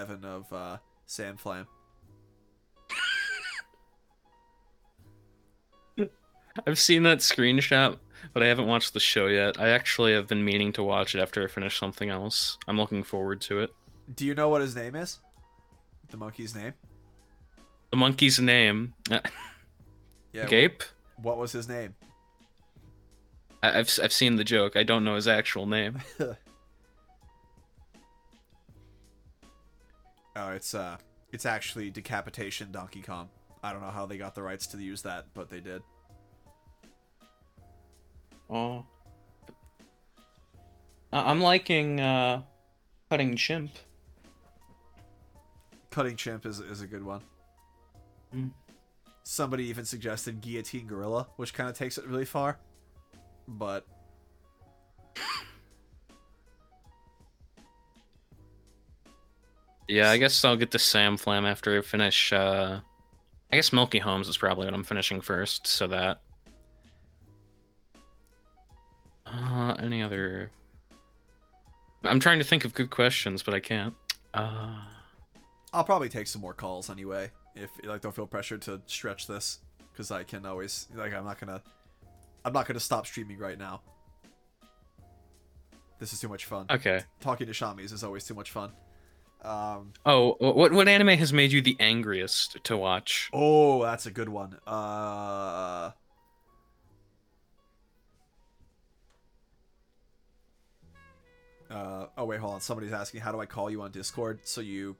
7 of Sam Flam. I've seen that screenshot, but I haven't watched the show yet. I actually have been meaning to watch it after I finish something else. I'm looking forward to it. Do you know what his name is? The monkey's name? The monkey's name, Yeah. Gape. What was his name? I've seen the joke. I don't know his actual name. Oh, it's actually Decapitation Donkey Kong. I don't know how they got the rights to use that, but they did. Oh, I'm liking Cutting Chimp. Cutting Chimp is a good one. Mm. Somebody even suggested Guillotine Gorilla, which kind of takes it really far. But Yeah, I guess I'll get to Sam Flam after I finish. I guess Milky Holmes is probably what I'm finishing first, so that. Any other? I'm trying to think of good questions, but I can't. Uh, I'll probably take some more calls anyway. If like don't feel pressured to stretch this, because I can always like I'm not gonna stop streaming right now. This is too much fun. okay. Talking to Shamis is always too much fun. Oh, what anime has made you the angriest to watch? Oh, that's a good one. Oh wait, hold on. Somebody's asking, how do I call you on Discord so you